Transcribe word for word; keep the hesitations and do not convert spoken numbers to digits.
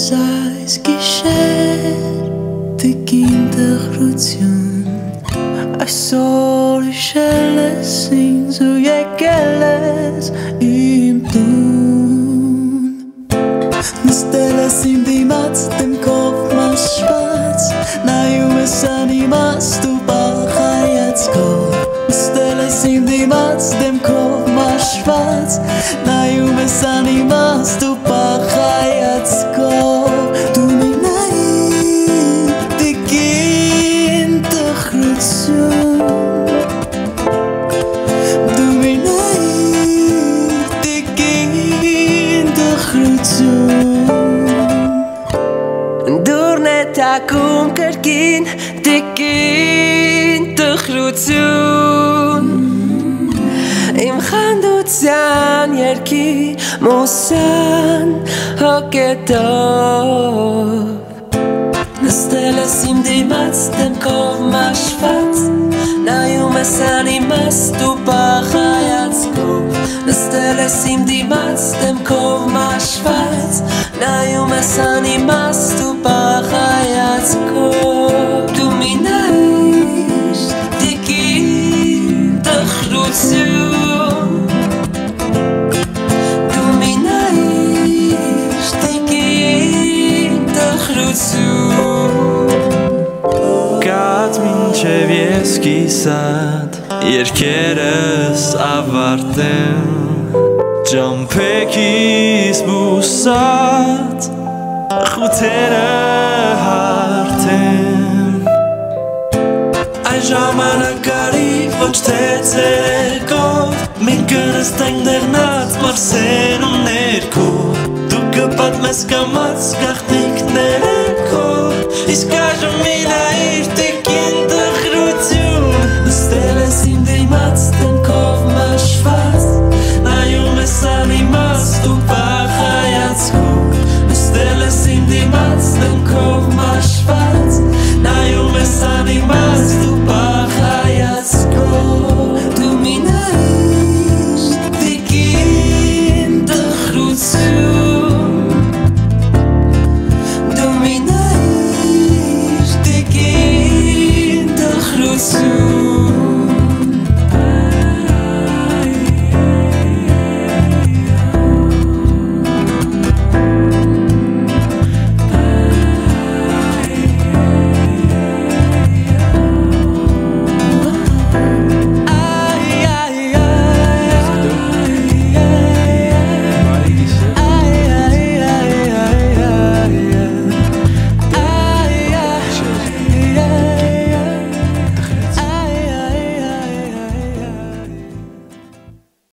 այս գիշեր տիկին տխրություն այսօր իշել ես ինձ ու եկել ես իմ տուն նստել ես իմ դիմաց դեմքով մաշված նայում ես անիմաստ ու բախայացքով նստել ես իմ դիմաց դեմքով մաշված նայում ես անիմաստ ու բախայացքով դու մի նայիր տիկին տխրություն դու մի նայիր տիկին տխրություն դուրն է թակում կրկին տիկին տխրություն իմ խանդության երգի մուսան հոգետով նստել ես իմ դիմաց դեմքով մաշված նայում ես անիմաստ ու բախայացքով նստել ես իմ դիմաց դեմքով մաշված նայում ես անիմաստ ու բախայացքով դու մի նայիր տիկին տխրություն դու մի նայիր տիկին տխրություն Կաց մինչև ես կիսատ երկերս ավարտեմ Ջամփեքիս բուսած խութերը հարթեմ Այս ժամանակարի ոչ թե ցերեկով Մենք կնստենք դեղնած մարսեն ու ներքո Դու կպատմես կամաց գաղտնիքներքով Իսկ այժմ մի նայիր տիկ